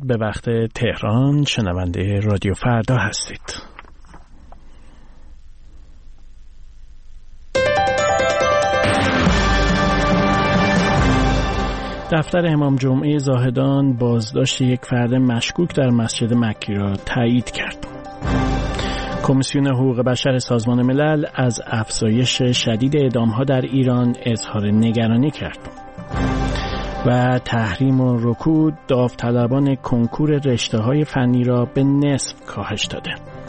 درود به وقت تهران. شنونده رادیو فردا هستید. دفتر امام جمعه زاهدان بازداشت یک فرد مشکوک در مسجد مکی را تایید کرد. کمیسیون حقوق بشر سازمان ملل از افزایش شدید اعدام‌ها در ایران اظهار نگرانی کرد. و تحریم و رکود داوطلبان کنکور رشته‌های فنی را به نصف کاهش داده.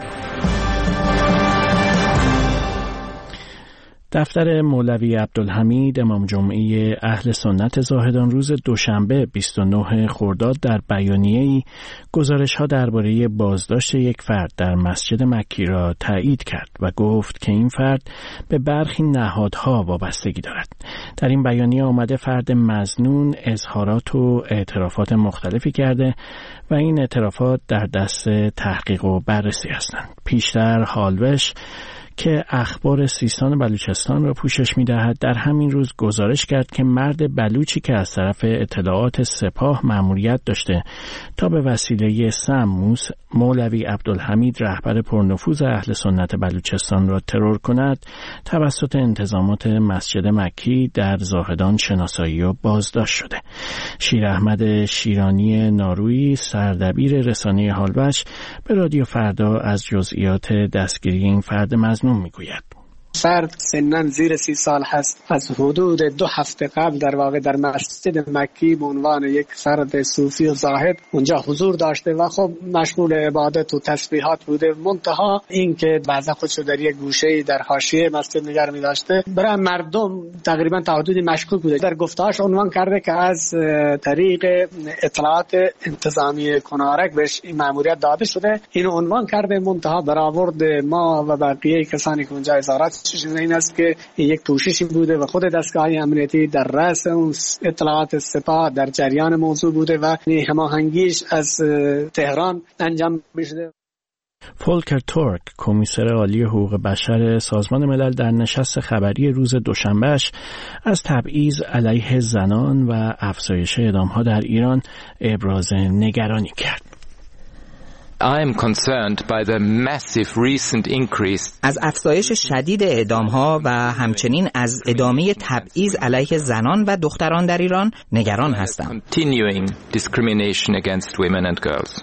دفتر مولوی عبدالحمید امام جمعه اهل سنت زاهدان روز دوشنبه 29 خرداد در بیانیه‌ای گزارش‌ها درباره بازداشت یک فرد در مسجد مکی را تایید کرد و گفت که این فرد به برخی نهادها وابستگی دارد. در این بیانیه آمده فرد مظنون اظهارات و اعترافات مختلفی کرده و این اعترافات در دست تحقیق و بررسی هستند. پیشتر هالوش که اخبار سیستان بلوچستان را پوشش می‌دهد در همین روز گزارش کرد که مرد بلوچی که از طرف اطلاعات سپاه مأموریت داشته تا به وسیله سم مولوی عبدالحمید رهبر پرنفوذ اهل سنت بلوچستان را ترور کند توسط انتظامات مسجد مکی در زاهدان شناسایی و بازداشت شده. شیر احمد شیرانی نارویی سردبیر رسانه هالوش به رادیو فردا از جزئیات دستگیری این فرد مظنون میگوید. فرد سنن زیر 30 سال هست. از حدود 2 هفته قبل در واقع در مسجد مکی به عنوان یک فرد صوفی و زاهد اونجا حضور داشته و خب مشغول عبادت و تسبیحات بوده. منتها این که بعضا خودشو در یک گوشه در حاشیه مسجد نگه می داشته برای مردم تقریبا تا حدودی مشکوک بوده. در گفتهاش عنوان کرده که از طریق اطلاعات انتظامی کنارک بهش این مأموریت داده شده. اینو عنوان کرده. منتها برآورد ما و بقیه کسانی که اونجا ازارات این است که یک کوششی بوده و خود دستگاه امنیتی در رأس اون اطلاعات سپاه در جریان موضوع بوده و هماهنگیش از تهران انجام می‌شده. فولکر تورک کمیسر عالی حقوق بشر سازمان ملل در نشست خبری روز دوشنبهش از تبعیض علیه زنان و افزایش اعدام‌ها در ایران ابراز نگرانی کرد. I am concerned by the massive recent increase. از افزایش شدید اعدام‌ها و همچنین از ادامه تبعیض علیه زنان و دختران در ایران نگران هستم. Continuing discrimination against women and girls.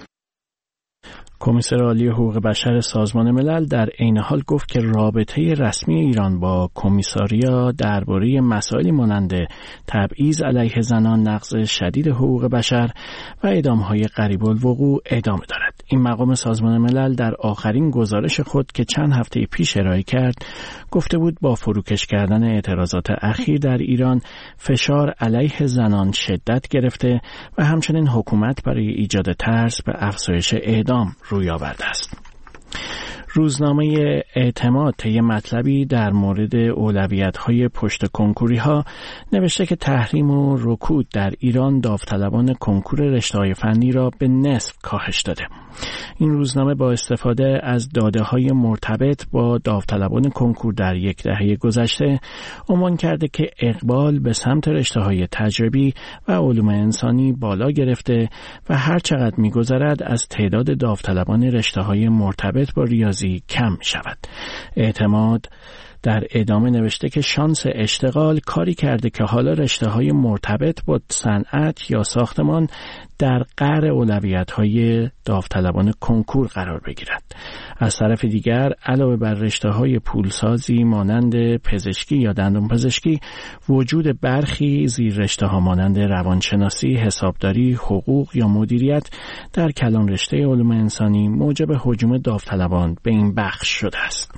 کمیسر عالی حقوق بشر سازمان ملل در عین حال گفت که رابطه رسمی ایران با کمیساریا درباره مسائلی مانند تبعیض علیه زنان، نقض شدید حقوق بشر و اعدام‌های قریب الوقوع ادامه دارد. این مقام سازمان ملل در آخرین گزارش خود که چند هفته پیش ارائه کرد گفته بود با فروکش کردن اعتراضات اخیر در ایران فشار علیه زنان شدت گرفته و همچنین حکومت برای ایجاد ترس به افزایش اعدام روی آورده است. روزنامه اعتماد طی مطلبی در مورد اولویت‌های پشت کنکوری‌ها نوشته که تحریم و رکود در ایران داوطلبان کنکور رشته‌های فنی را به نصف کاهش داده. این روزنامه با استفاده از داده‌های مرتبط با داوطلبان کنکور در یک دهه گذشته عنوان کرده که اقبال به سمت رشته‌های تجربی و علوم انسانی بالا گرفته و هر چقدر می‌گذرد از تعداد داوطلبان رشته‌های مرتبط با ریاضی کم می‌شود. اعتماد در ادامه نوشته که شانس اشتغال کاری کرده که حالا رشته‌های مرتبط با صنعت یا ساختمان در قعر اولویت‌های داوطلبان کنکور قرار بگیرد. از طرف دیگر علاوه بر رشته‌های پولسازی مانند پزشکی یا دندانپزشکی، وجود برخی زیر رشته‌ها مانند روانشناسی، حسابداری، حقوق یا مدیریت در کلان رشته علوم انسانی موجب هجوم داوطلبان به این بخش شده است.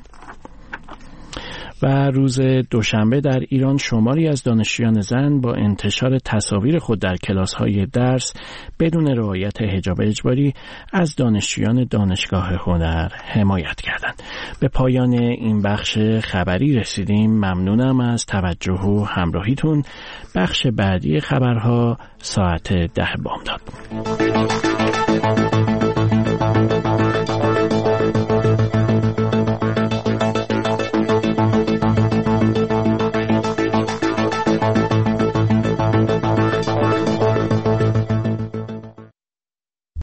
و روز دوشنبه در ایران شماری از دانشجویان زن با انتشار تصاویر خود در کلاس‌های درس بدون رعایت حجاب اجباری از دانشجویان دانشگاه هنر حمایت کردند. به پایان این بخش خبری رسیدیم. ممنونم از توجه و همراهیتون. بخش بعدی خبرها ساعت 10 بامداد.